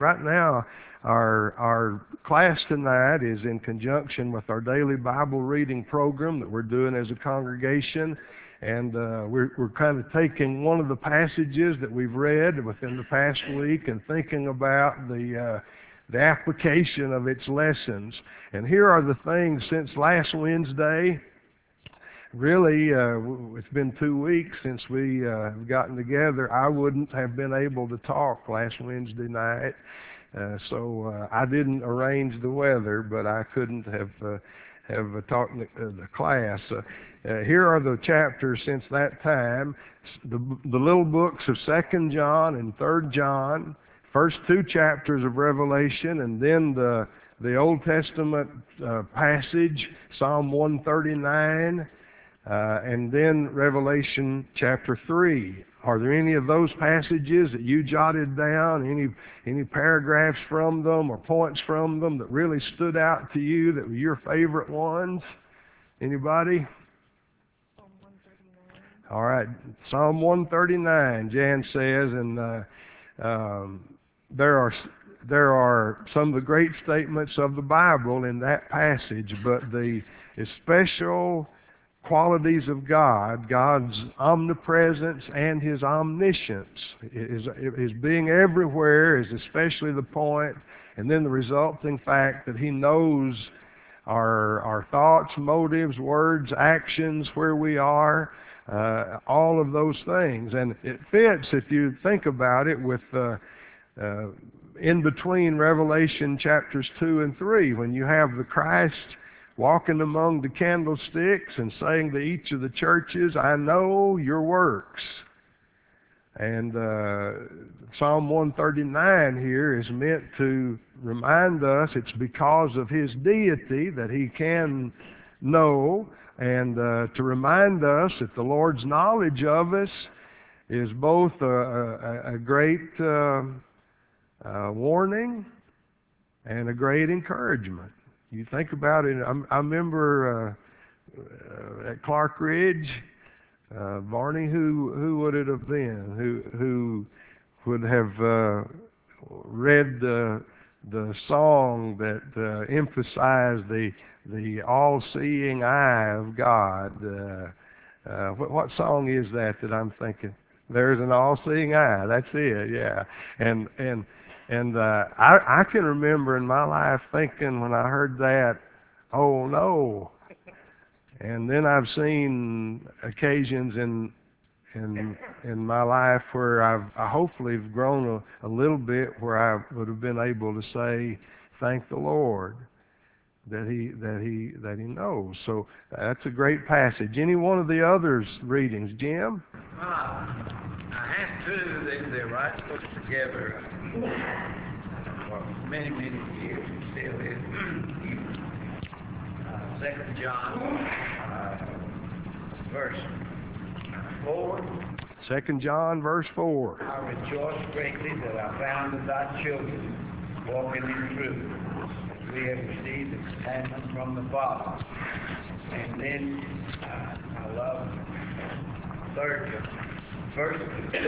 Right now, our class tonight is in conjunction with our daily Bible reading program that we're doing as a congregation. And we're kind of taking one of the passages that we've read within the past week and thinking about the application of its lessons. And here are the things since last Wednesday. Really, it's been 2 weeks since we have gotten together. I wouldn't have been able to talk last Wednesday night, so I didn't arrange the weather, but I couldn't have taught the class. Here are the chapters since that time. The little books of 2nd John and 3rd John, first two chapters of Revelation, and then the Old Testament passage, Psalm 139. And then Revelation chapter 3. Are there any of those passages that you jotted down? Any paragraphs from them or points from them that really stood out to you that were your favorite ones? Anybody? Psalm 139. All right, Psalm 139. Jan says, and there are some of the great statements of the Bible in that passage, but the special qualities of God, God's omnipresence and His omniscience, His being everywhere is especially the point, and then the resulting fact that He knows our thoughts, motives, words, actions, where we are, all of those things. And it fits, if you think about it, with in between Revelation chapters 2 and 3, when you have the Christ walking among the candlesticks and saying to each of the churches, I know your works. And Psalm 139 here is meant to remind us it's because of His deity that He can know, and to remind us that the Lord's knowledge of us is both a great warning and a great encouragement. You think about it. I remember at Clark Ridge, Barney, who would it have been? Who would have read the song that emphasized the all-seeing eye of God? What song is that I'm thinking? There's an all-seeing eye. That's it. Yeah. And I can remember in my life thinking when I heard that, oh no. And then I've seen occasions in my life where I hopefully have grown a little bit, where I would have been able to say, thank the Lord that He knows. So that's a great passage. Any one of the others readings, Jim? I had two. They right put together for many years. Still is. 2nd John, verse 4. 2nd John, verse 4. I rejoice greatly that I found that thy children walking in truth. We have received the commandment from the Father. And then I love 3rd John. First,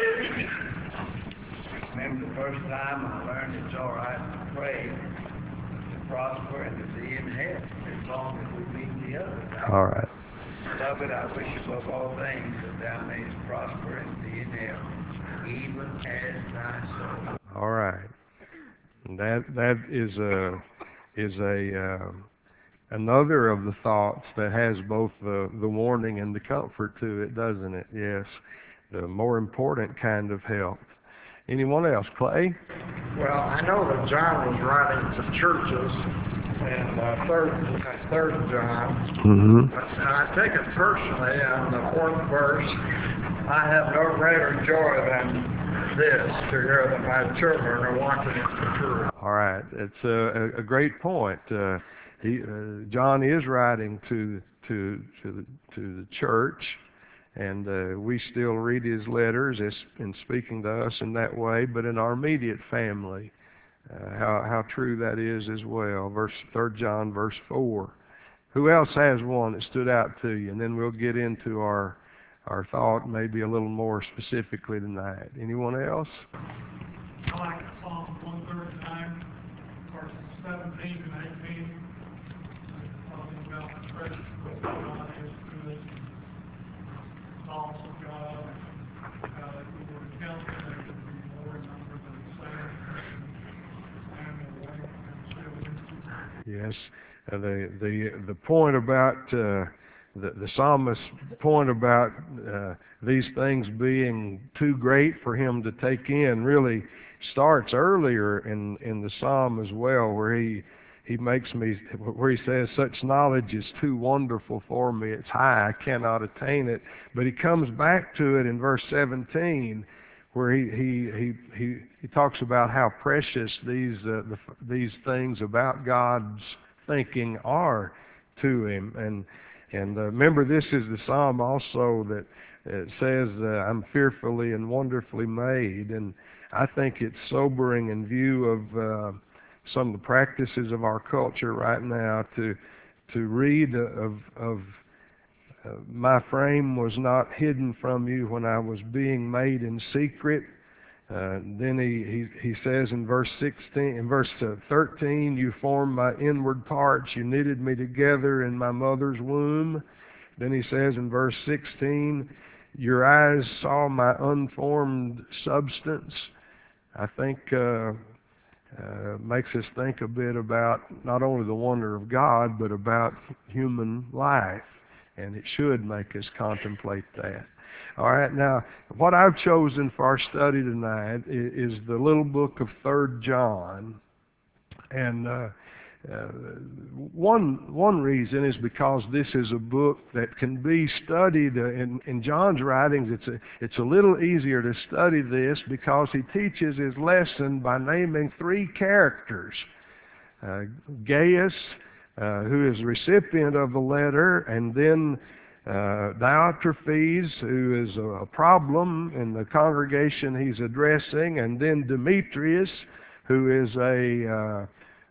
remember the first time I learned it's all right to pray, to prosper, and to be in heaven, as long as we meet the others. All right. Beloved, I wish above all things that thou mayest prosper and be in health, even as thy soul. All right. And that is another of the thoughts that has both the warning and the comfort to it, doesn't it? Yes. The more important kind of health. Anyone else? Clay? Well, I know that John was writing to churches in third John. Mm-hmm. I take it personally on the 4th verse, I have no greater joy than this, to hear that my children are walking in the truth. All right. It's a great point. John is writing to the church, and we still read his letters and speaking to us in that way, but in our immediate family, how true that is as well. 3rd John, verse 4. Who else has one that stood out to you? And then we'll get into our thought maybe a little more specifically tonight. Anyone else? I like Psalm 139. Yes, the point about the psalmist's point about these things being too great for him to take in really starts earlier in the psalm as well, where where he says, "Such knowledge is too wonderful for me; it's high; I cannot attain it." But he comes back to it in verse 17, where he talks about how precious these things about God's thinking are to him. And remember, this is the psalm also that it says, "I'm fearfully and wonderfully made." And I think it's sobering in view of some of the practices of our culture right now to read of my frame was not hidden from you when I was being made in secret. Then he says in verse 13, "You formed my inward parts. You knitted me together in my mother's womb." Then he says in verse 16, "Your eyes saw my unformed substance." I think makes us think a bit about not only the wonder of God, but about human life. And it should make us contemplate that. All right, now, what I've chosen for our study tonight is the little book of 3 John. And one reason is because this is a book that can be studied in John's writings. It's a little easier to study this because he teaches his lesson by naming 3 characters: Gaius, who is the recipient of the letter, and then Diotrephes, who is a problem in the congregation he's addressing, and then Demetrius, who is a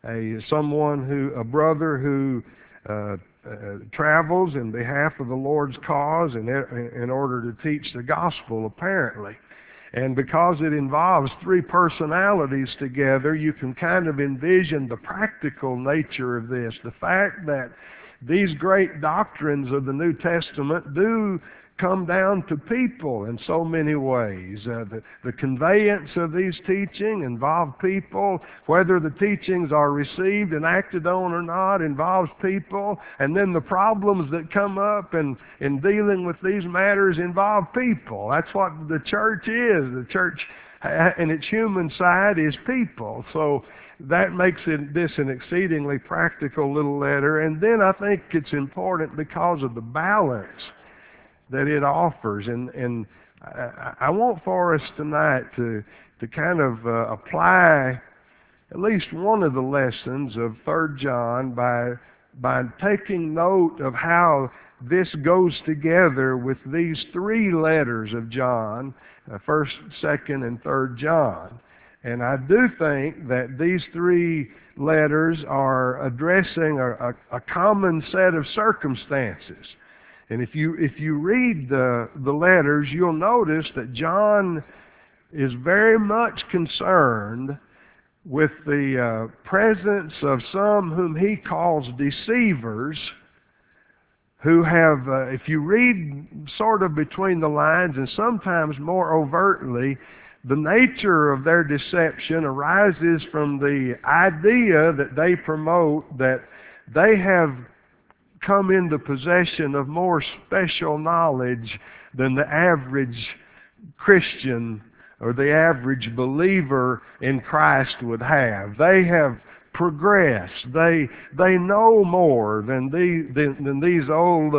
brother who travels in behalf of the Lord's cause in order to teach the gospel, apparently. And because it involves 3 personalities together, you can kind of envision the practical nature of this. The fact that these great doctrines of the New Testament do come down to people in so many ways. The conveyance of these teachings involve people. Whether the teachings are received and acted on or not involves people. And then the problems that come up in dealing with these matters involve people. That's what the church is. The church, in its human side, is people. So that makes this an exceedingly practical little letter. And then I think it's important because of the balance that it offers. And I want for us tonight to kind of apply at least one of the lessons of 3 John by taking note of how this goes together with these 3 letters of John, 1st, 2nd, and 3rd John. And I do think that these 3 letters are addressing a common set of circumstances. And if you read the letters, you'll notice that John is very much concerned with the presence of some whom he calls deceivers, who have, if you read sort of between the lines and sometimes more overtly, the nature of their deception arises from the idea that they promote that they have come into possession of more special knowledge than the average Christian or the average believer in Christ would have. They have progressed. They know more than these old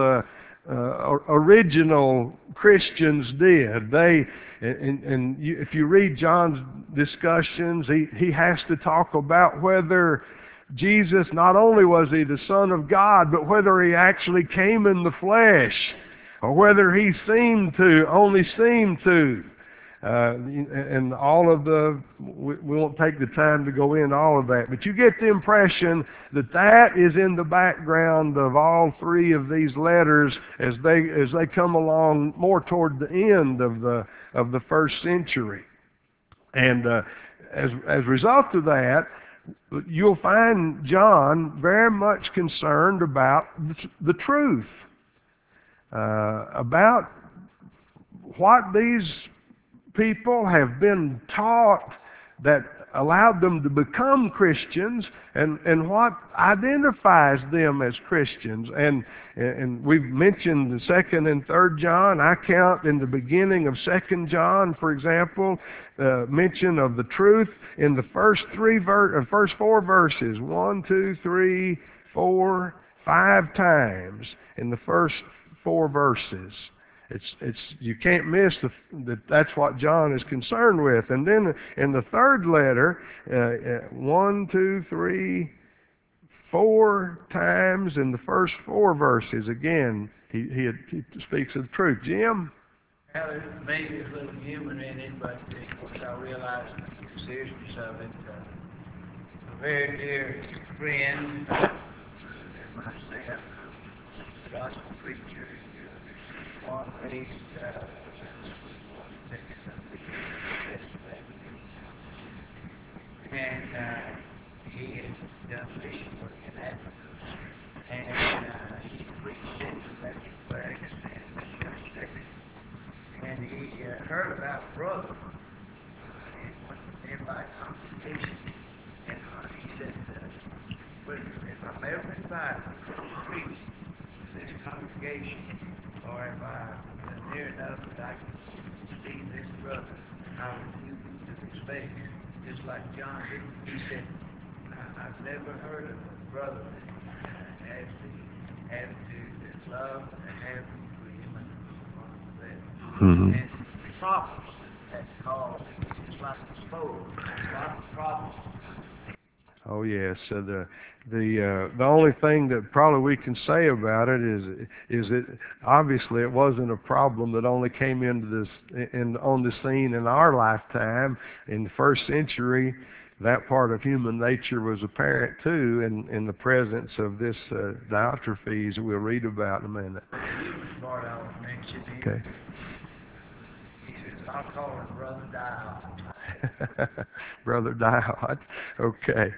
original Christians did. If you read John's discussions, he has to talk about whether Jesus, not only was he the Son of God, but whether he actually came in the flesh, or whether he only seemed to. And all of we won't take the time to go into all of that, but you get the impression that is in the background of all 3 of these letters as they come along more toward the end of the 1st century. And as a result of that, you'll find John very much concerned about the truth, about what these people have been taught that allowed them to become Christians and what identifies them as Christians. And we've mentioned the 2nd and 3rd John. I count in the beginning of 2nd John, for example, mention of the truth in the first four verses. 1, 2, 3, 4, 5 times in the first 4 verses. You can't miss that's what John is concerned with. And then in the 3rd letter, 1, 2, 3, 4 times in the first 4 verses. Again, he speaks of the truth. Jim? Well, there's maybe a little humor in it, but of course I realize the seriousness of it. A very dear friend, myself, gospel preacher, one raised and he had done mission work in Africa, and he preached in the Methodist Pakistan and he heard about brother and went to nearby congregation, and he said, well, if I'm ever invited to preach to this congregation, or if I'm near enough that I can see this brother, I would do to respect, just like John did. He said, I've never heard of a brother that has the attitude that love and have for him and that. Mm-hmm. And the problems that cause, it's like a stove, a lot of problems. Oh yes. So the only thing that probably we can say about it is it obviously it wasn't a problem that only came into on the scene in our lifetime. In the 1st century, that part of human nature was apparent too in the presence of this Diotrephes that we'll read about in a minute. The human part I was mentioning. Okay. He says, I'll call him Brother Dial. Brother Dial. Okay.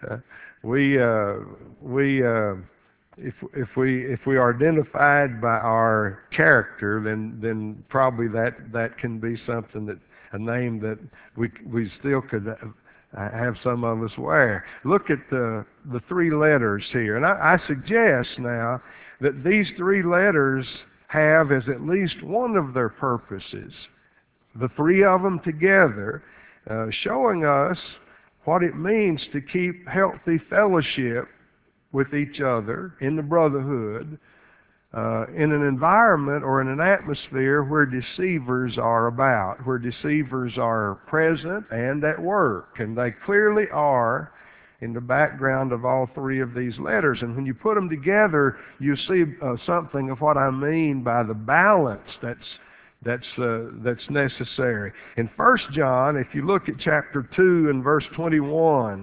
If we are identified by our character, then probably that can be something a name that we still could have some of us wear. Look at the 3 letters here, and I suggest now that these 3 letters have as at least one of their purposes, the 3 of them together, showing us what it means to keep healthy fellowship with each other in the brotherhood, in an environment or in an atmosphere where deceivers are about, where deceivers are present and at work. And they clearly are in the background of all 3 of these letters. And when you put them together, you see something of what I mean by the balance that's necessary. In 1 John, if you look at chapter 2 and verse 21,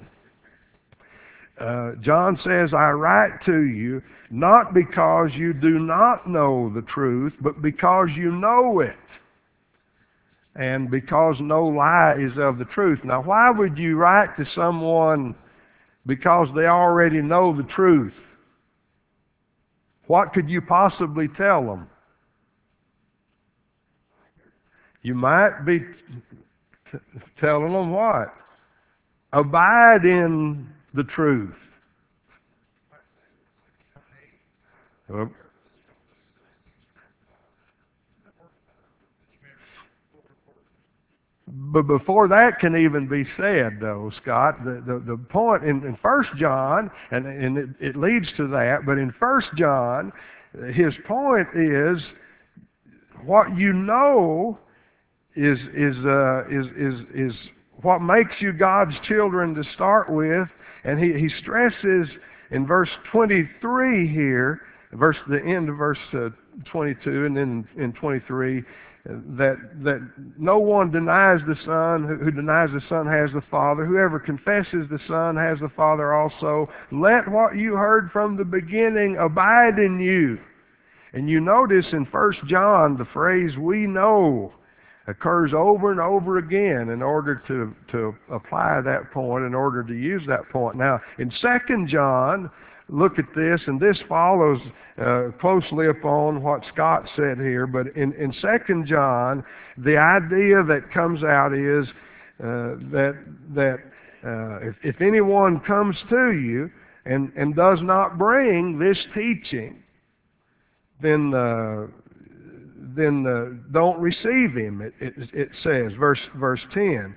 John says, I write to you not because you do not know the truth, but because you know it, and because no lie is of the truth. Now, why would you write to someone because they already know the truth? What could you possibly tell them? You might be telling them what? Abide in the truth. But before that can even be said, though, Scott, the point in 1 John, and it leads to that, but in 1 John, his point is what you know is what makes you God's children to start with. And he stresses in verse 23 here, the end of verse 22, and then in 23, that no one denies the Son. Who denies the Son has the Father. Whoever confesses the Son has the Father also. Let what you heard from the beginning abide in you. And you notice in 1 John the phrase "we know" occurs over and over again in order to apply that point, in order to use that point. Now, in 2 John, look at this, and this follows closely upon what Scott said here, but in 2 John, the idea that comes out is that if anyone comes to you and does not bring this teaching, then don't receive him. It says, verse 10.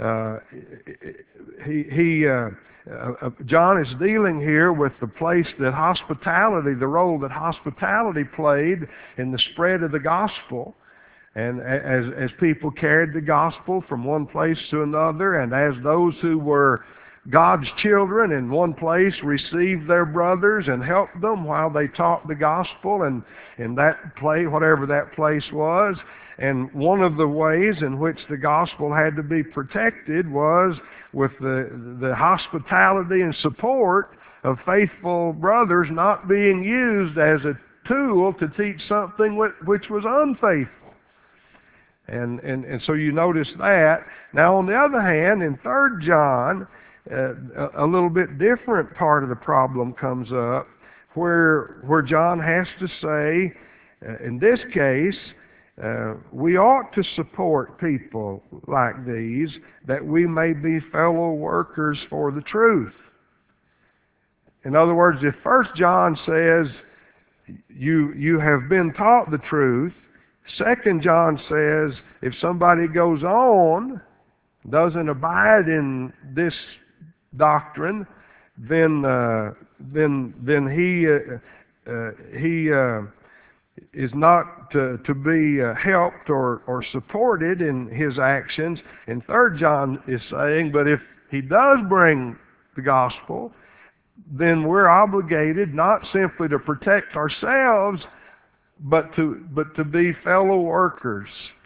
John is dealing here with the place that hospitality, the role that hospitality played in the spread of the gospel. And as people carried the gospel from one place to another, and as those who were God's children in one place received their brothers and helped them while they taught the gospel and in that place, whatever that place was. And one of the ways in which the gospel had to be protected was with the hospitality and support of faithful brothers not being used as a tool to teach something which was unfaithful. And so you notice that. Now on the other hand, in 3 John, a little bit different part of the problem comes up where John has to say, in this case, we ought to support people like these that we may be fellow workers for the truth. In other words, if 1 John says you have been taught the truth, 2 John says if somebody goes on, doesn't abide in this doctrine, then he is not to be helped or supported in his actions. And 3 John is saying, but if he does bring the gospel, then we're obligated not simply to protect ourselves, but to be fellow workers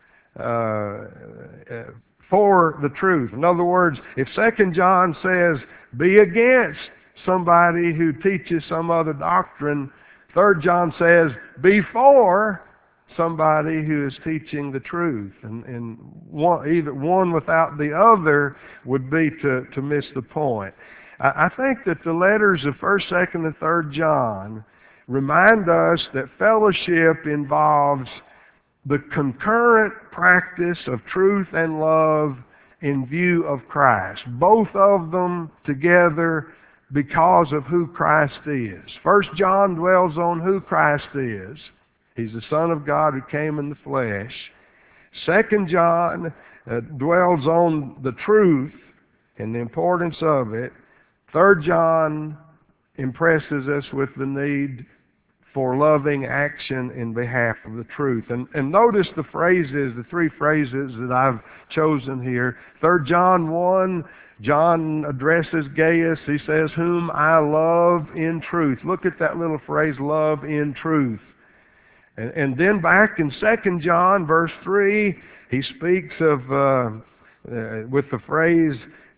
for the truth. In other words, if 2 John says, be against somebody who teaches some other doctrine, 3 John says, be for somebody who is teaching the truth. And either one without the other would be to miss the point. I think that the letters of 1st, 2nd, and 3rd John remind us that fellowship involves the concurrent practice of truth and love in view of Christ. Both of them together because of who Christ is. 1 John dwells on who Christ is. He's the Son of God who came in the flesh. 2 John dwells on the truth and the importance of it. 3 John impresses us with the need for loving action in behalf of the truth. And notice the phrases, the 3 phrases that I've chosen here. 3 John 1, John addresses Gaius. He says, whom I love in truth. Look at that little phrase, love in truth. And then back in 2 John, verse 3, he speaks of, with the phrase,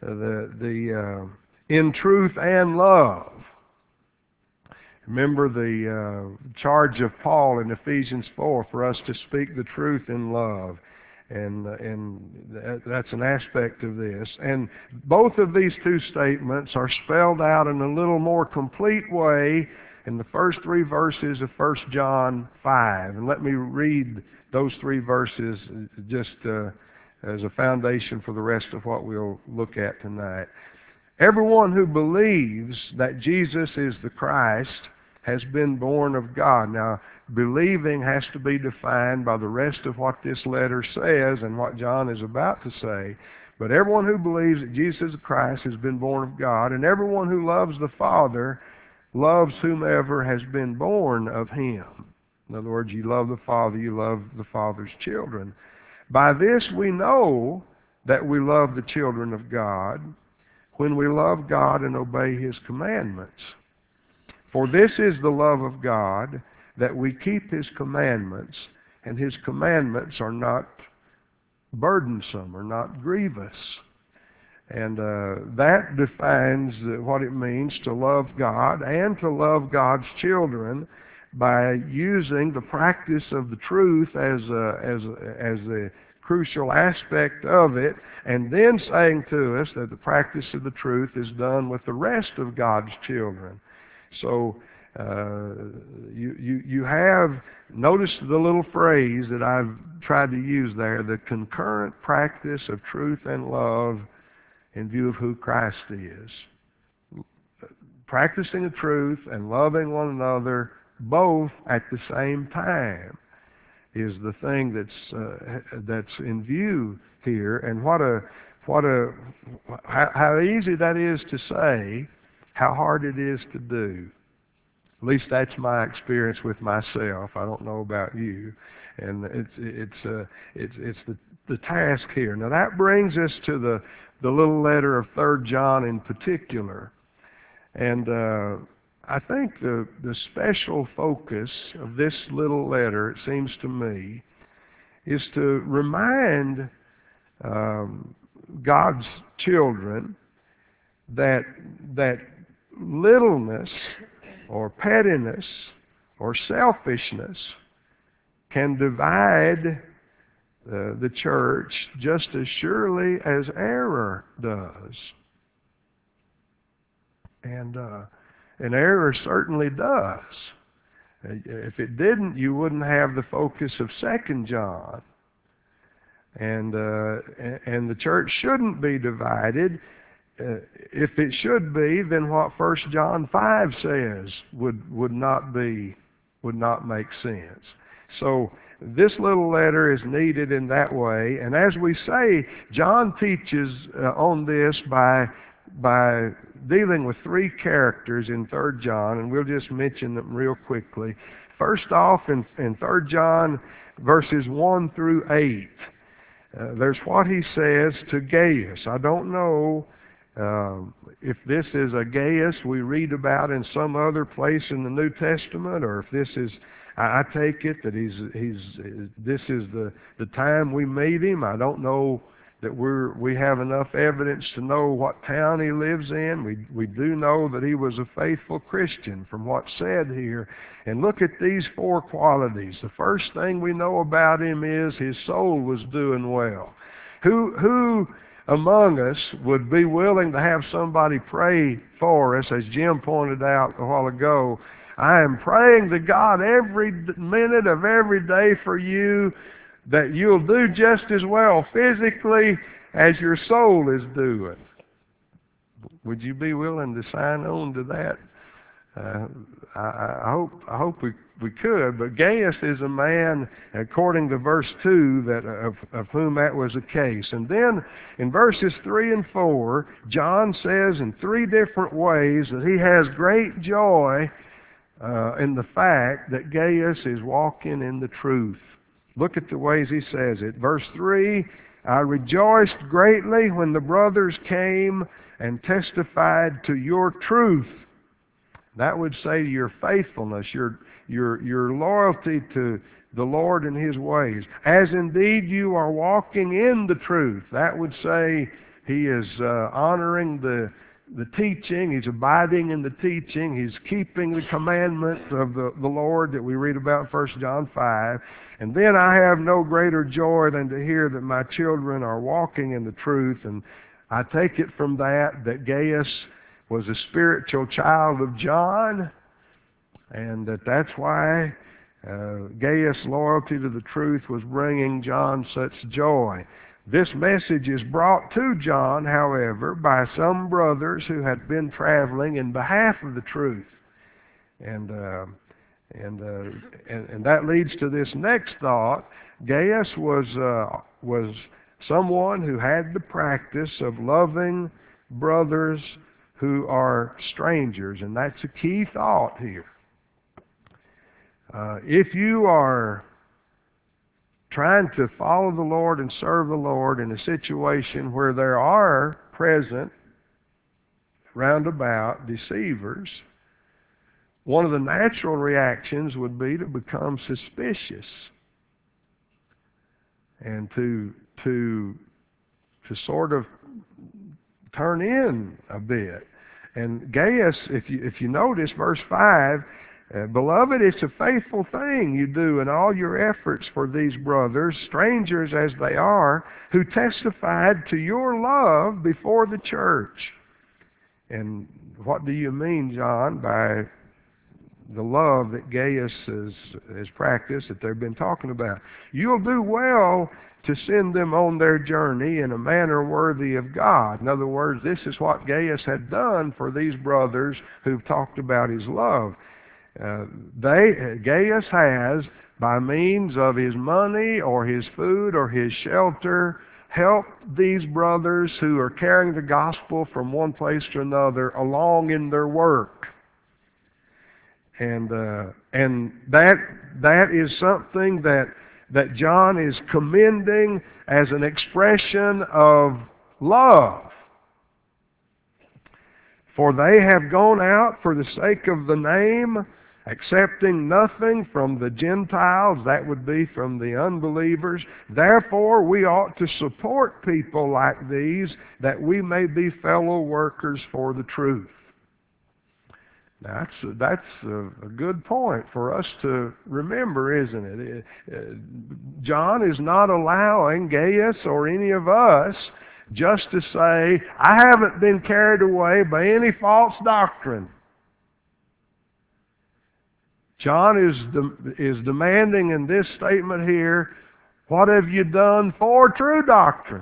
in truth and love. Remember the charge of Paul in Ephesians 4 for us to speak the truth in love. And that's an aspect of this. And both of these 2 statements are spelled out in a little more complete way in the first 3 verses of 1 John 5. And let me read those 3 verses just as a foundation for the rest of what we'll look at tonight. Everyone who believes that Jesus is the Christ has been born of God. Now, believing has to be defined by the rest of what this letter says and what John is about to say. But everyone who believes that Jesus is the Christ has been born of God, and everyone who loves the Father loves whomever has been born of Him. In other words, you love the Father, you love the Father's children. By this we know that we love the children of God, when we love God and obey His commandments. For this is the love of God, that we keep His commandments, and His commandments are not burdensome or not grievous. And that defines what it means to love God and to love God's children by using the practice of the truth as the crucial aspect of it, and then saying to us that the practice of the truth is done with the rest of God's children. So you have, notice the little phrase that I've tried to use there, the concurrent practice of truth and love in view of who Christ is. Practicing the truth and loving one another both at the same time is the thing that's in view here. And how easy that is to say, how hard it is to do. At least that's my experience with myself. I don't know about you. And it's the task here. Now that brings us to the little letter of 3 John in particular. And I think the special focus of this little letter, it seems to me, is to remind God's children that littleness or pettiness or selfishness can divide the church just as surely as error does. And error certainly does. If it didn't, you wouldn't have the focus of 2 John. And the church shouldn't be divided. If it should be, then what 1 John 5 says would not make sense. So this little letter is needed in that way. And as we say, John teaches on this by dealing with 3 characters in 3 John, and we'll just mention them real quickly. First off, in 3 John, verses 1 through 8, there's what he says to Gaius. I don't know if this is a Gaius we read about in some other place in the New Testament, or if this is, I take it that this is the time we meet him. I don't know that we have enough evidence to know what town he lives in. We do know that he was a faithful Christian from what's said here. And look at these 4 qualities. The first thing we know about him is his soul was doing well. Who among us would be willing to have somebody pray for us, as Jim pointed out a while ago? I am praying to God every minute of every day for you, that you'll do just as well physically as your soul is doing. Would you be willing to sign on to that? I hope we could. But Gaius is a man, according to verse 2, that of whom that was the case. And then in verses 3 and 4, John says in 3 different ways that he has great joy in the fact that Gaius is walking in the truth. Look at the ways he says it. Verse 3, I rejoiced greatly when the brothers came and testified to your truth. That would say your faithfulness, your loyalty to the Lord and His ways. As indeed you are walking in the truth. That would say he is honoring the teaching. He's abiding in the teaching. He's keeping the commandments of the Lord that we read about in 1 John 5. And then I have no greater joy than to hear that my children are walking in the truth. And I take it from that Gaius was a spiritual child of John, and that's why Gaius' loyalty to the truth was bringing John such joy. This message is brought to John, however, by some brothers who had been traveling in behalf of the truth. And that leads to this next thought. Gaius was someone who had the practice of loving brothers who are strangers, and that's a key thought here. If you are trying to follow the Lord and serve the Lord in a situation where there are present, roundabout deceivers, one of the natural reactions would be to become suspicious and to sort of turn in a bit. And Gaius, if you notice verse 5, beloved, it's a faithful thing you do in all your efforts for these brothers, strangers as they are, who testified to your love before the church. And what do you mean, John, by the love that Gaius has practiced, that they've been talking about. You'll do well to send them on their journey in a manner worthy of God. In other words, this is what Gaius had done for these brothers who've talked about his love. Gaius has, by means of his money or his food or his shelter, helped these brothers who are carrying the gospel from one place to another along in their work. And that is something that John is commending as an expression of love. For they have gone out for the sake of the name, accepting nothing from the Gentiles, that would be from the unbelievers. Therefore, we ought to support people like these, that we may be fellow workers for the truth. That's a good point for us to remember, isn't it? John is not allowing Gaius or any of us just to say, I haven't been carried away by any false doctrine. John is demanding in this statement here, what have you done for true doctrine?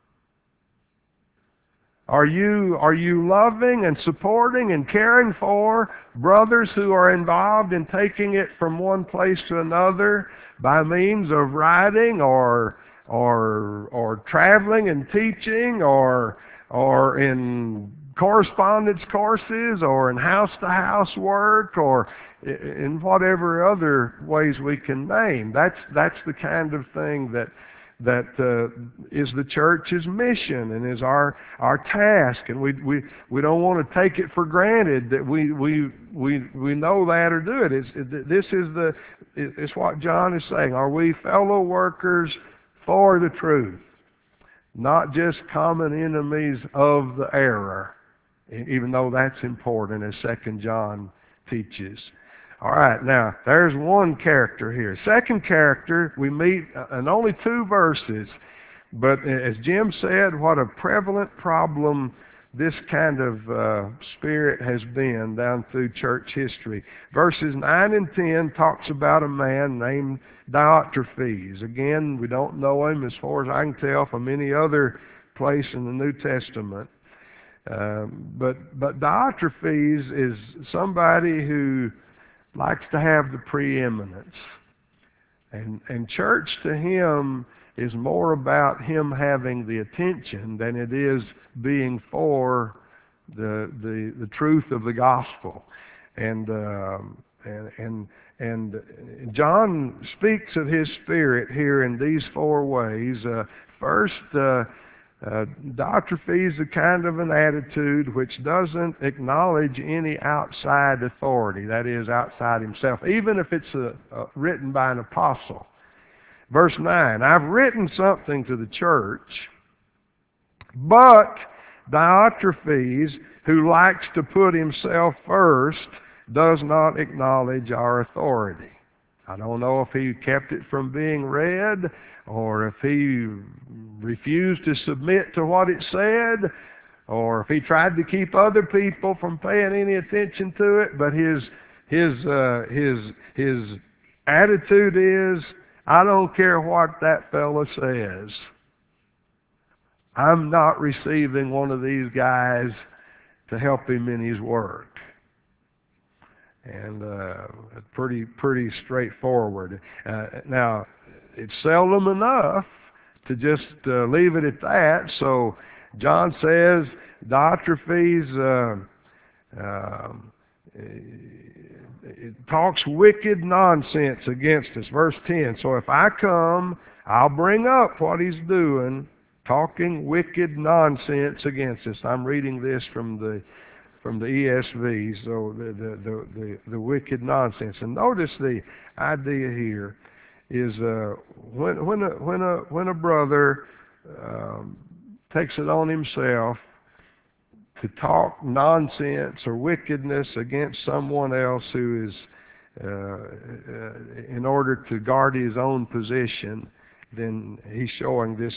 Are you loving and supporting and caring for brothers who are involved in taking it from one place to another by means of writing or traveling and teaching or in correspondence courses or in house-to-house work or in whatever other ways we can name? That's the kind of thing that is the church's mission and is our task, and we don't want to take it for granted that we know that or do it. It's what John is saying. Are we fellow workers for the truth, not just common enemies of the error? Even though that's important, as 2 John teaches. All right, now, there's one character here. Second character, we meet in only 2 verses. But as Jim said, what a prevalent problem this kind of spirit has been down through church history. Verses 9 and 10 talks about a man named Diotrephes. Again, we don't know him as far as I can tell from any other place in the New Testament. But Diotrephes is somebody who likes to have the preeminence. And church to him is more about him having the attention than it is being for the truth of the gospel. And John speaks of his spirit here in these 4 ways. First, Diotrephes is a kind of an attitude which doesn't acknowledge any outside authority, that is, outside himself, even if it's written by an apostle. Verse 9, I've written something to the church, but Diotrephes, who likes to put himself first, does not acknowledge our authority. I don't know if he kept it from being read, or if he refused to submit to what it said, or if he tried to keep other people from paying any attention to it. But his attitude is, I don't care what that fellow says. I'm not receiving one of these guys to help him in his work. And pretty straightforward. Now, it's seldom enough to just leave it at that. So John says Diotrephes talks wicked nonsense against us. Verse 10, so if I come, I'll bring up what he's doing, talking wicked nonsense against us. I'm reading this from the ESV, so the wicked nonsense. And notice the idea here is when a brother takes it on himself to talk nonsense or wickedness against someone else who is in order to guard his own position, then he's showing his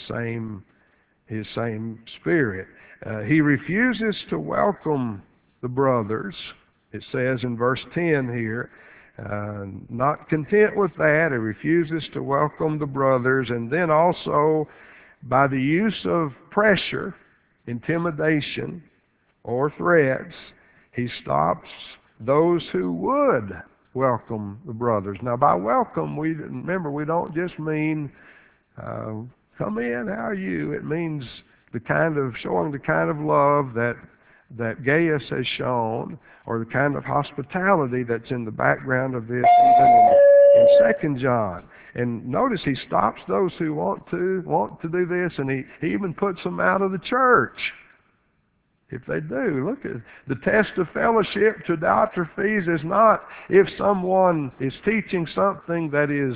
same spirit. He refuses to welcome the brothers It says in verse 10 here, not content with that, he refuses to welcome the brothers, and then also by the use of pressure, intimidation, or threats, he stops those who would welcome the brothers. Now by welcome, remember, we don't just mean, come in, how are you? It means showing the kind of love that Gaius has shown, or the kind of hospitality that's in the background of this, even in 2 John. And notice he stops those who want to do this, and he even puts them out of the church if they do. Look at the test of fellowship to Diotrephes is not if someone is teaching something that is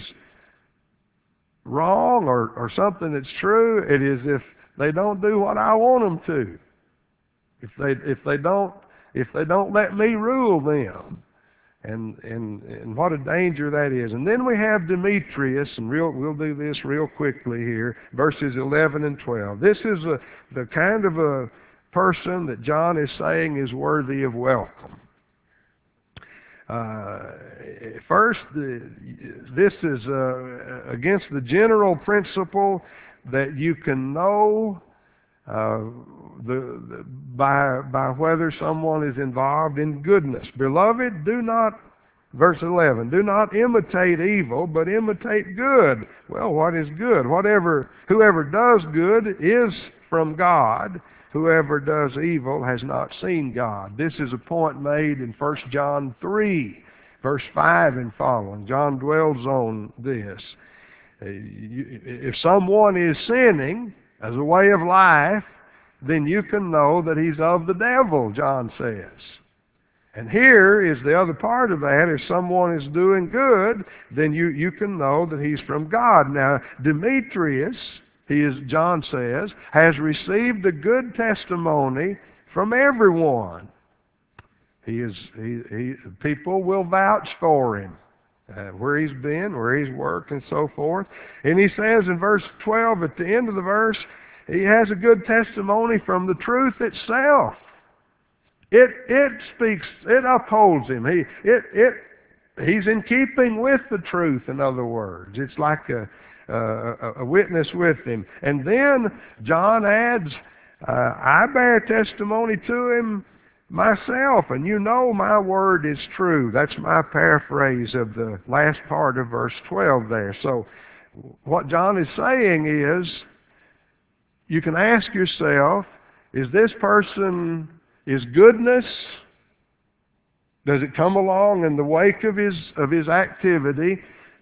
wrong or something that's true. It is if they don't do what I want them to. If they don't let me rule them, and what a danger that is. And then we have Demetrius, and we'll do this real quickly here, verses 11 and 12. This is the kind of a person that John is saying is worthy of welcome. First, this is against the general principle that you can know by whether someone is involved in goodness. Beloved, verse 11, do not imitate evil, but imitate good. Well, what is good? Whoever does good is from God. Whoever does evil has not seen God. This is a point made in 1 John 3, verse 5 and following. John dwells on this. If someone is sinning as a way of life, then you can know that he's of the devil, John says. And here is the other part of that. If someone is doing good, then you can know that he's from God. Now, Demetrius, John says, has received a good testimony from everyone. People will vouch for him, where he's been, where he's worked, and so forth. And he says in verse 12, at the end of the verse, he has a good testimony from the truth itself. It speaks, it upholds him. He's in keeping with the truth, in other words. It's like a witness with him. And then John adds, I bear testimony to him myself, and you know my word is true. That's my paraphrase of the last part of verse 12 there. So what John is saying is, you can ask yourself, is this person, is goodness, does it come along in the wake of his activity?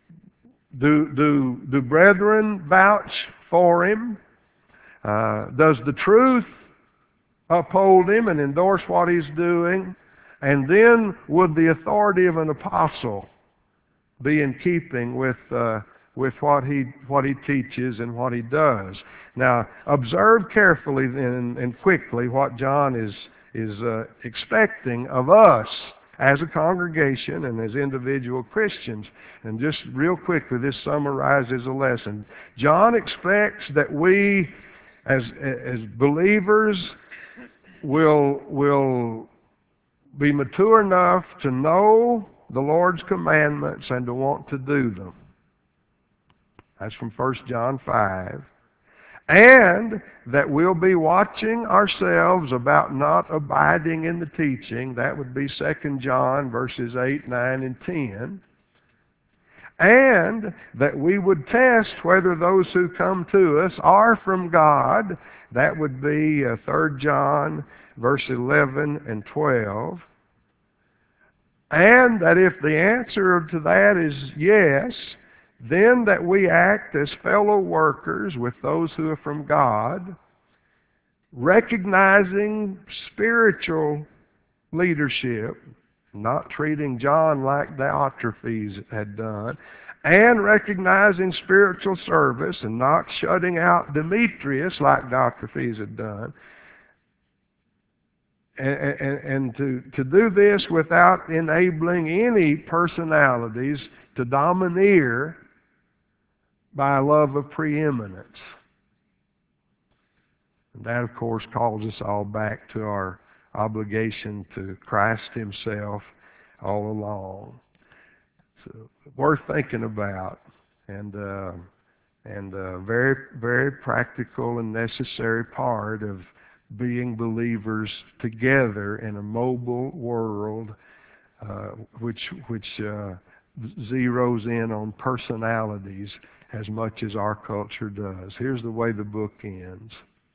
Do brethren vouch for him? Does the truth uphold him and endorse what he's doing? And then would the authority of an apostle be in keeping with what he teaches and what he does? Now, observe carefully and quickly what John is expecting of us as a congregation and as individual Christians. And just real quickly, this summarizes a lesson. John expects that we, as believers, will be mature enough to know the Lord's commandments and to want to do them. That's from 1 John 5. And that we'll be watching ourselves about not abiding in the teaching. That would be 2 John verses 8, 9, and 10. And that we would test whether those who come to us are from God. That would be 3 John verse 11 and 12. And that if the answer to that is yes, then that we act as fellow workers with those who are from God, recognizing spiritual leadership, not treating John like Diotrephes had done, and recognizing spiritual service and not shutting out Demetrius like Diotrephes had done. And to do this without enabling any personalities to domineer by a love of preeminence. And that, of course, calls us all back to our obligation to Christ himself all along. So worth thinking about, and very, very practical and necessary part of being believers together in a mobile world, which zeroes in on personalities as much as our culture does. Here's the way the book ends.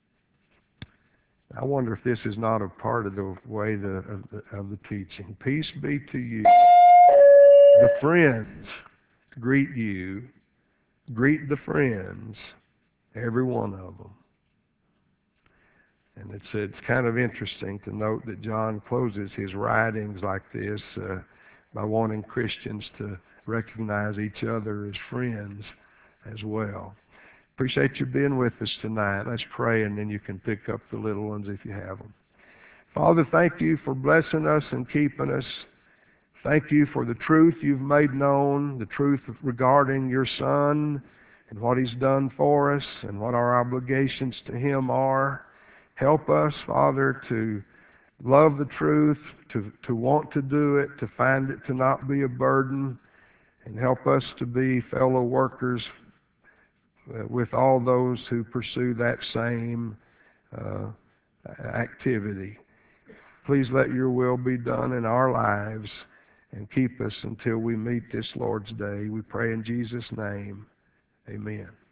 I wonder if this is not a part of the way of the teaching. Peace be to you. The friends greet you. Greet the friends, every one of them. And it's kind of interesting to note that John closes his writings like this by wanting Christians to recognize each other as friends as well. Appreciate you being with us tonight. Let's pray, and then you can pick up the little ones if you have them. Father, thank you for blessing us and keeping us. Thank you for the truth you've made known, the truth regarding your Son and what he's done for us and what our obligations to him are. Help us, Father, to love the truth, to want to do it, to find it to not be a burden, and help us to be fellow workers with all those who pursue that same activity. Please let your will be done in our lives and keep us until we meet this Lord's day. We pray in Jesus' name. Amen.